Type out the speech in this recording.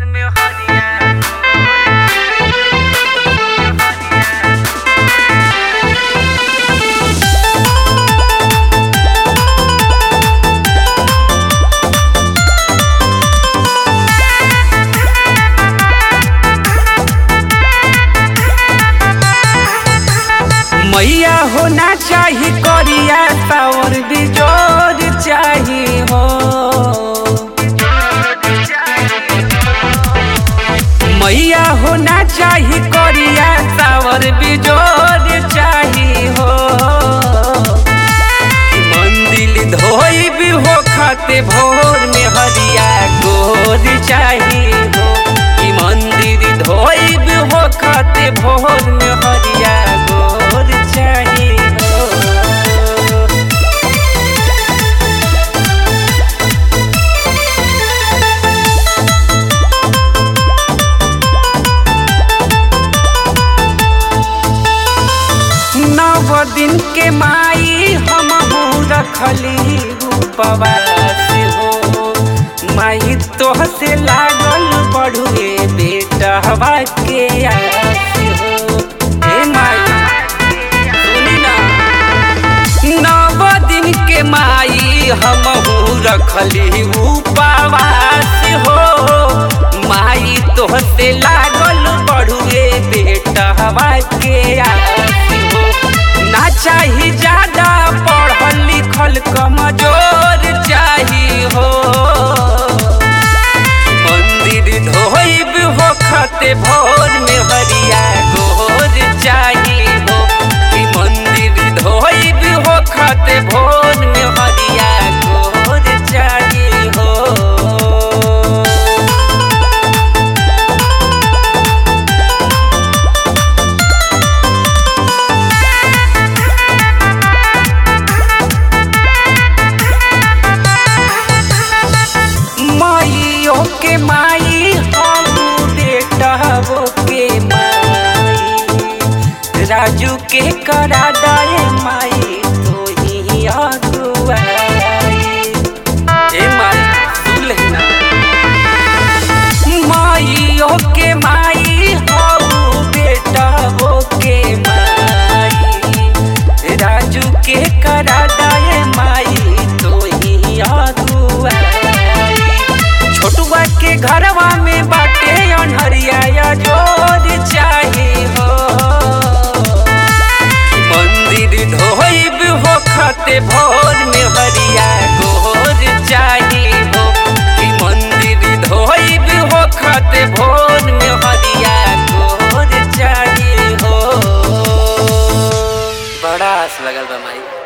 मैया होना चाही करिया सावर बिजोर चाही हो। मैया होना चाही करिया सावर बिजोर चाही हो। मंदिर धोई भी हो खाते भोर में हरिया गोर चाही हो। मंदिर धोई भी हो खाते भोर में हरिया गोर चाही हो। नौ दिन के माई हम रखली उपवास हो। माई तोह से लागल बढ़ुए बेटा हवा के आस हो। हे माई सुनी ना, नौ दिन के माई हम रखली उपवास हो। माई तोह से लागल बढ़ुए बेटा हवा के आस हो। ना चाही ज्यादा पढ़ल लिखल कमजोर चाही हो। मंदिर धोइब हो खाते भोर में हरिया गोर चाही हो। मंदिर धोइब हो खाते भोर में हरिया गोर चाही हो। के माई हम बेटा वो के माई राजू के करा दाए माई तो ही अगुआई। ए माई सुन लेना, माइयों के माई हम बेटा वो के माई राजू के करा दाए माई तो ही अगुआई। छोटुआ के घरवा में बाटे अनहरिया जोर चाही हो। मंदिर धोइब हो खाते भोर में हरिया गोर चाही हो। मंदिर धोइब हो खाते भोर में हरिया गोर चाही हो। बड़ा आस लगल बा माई।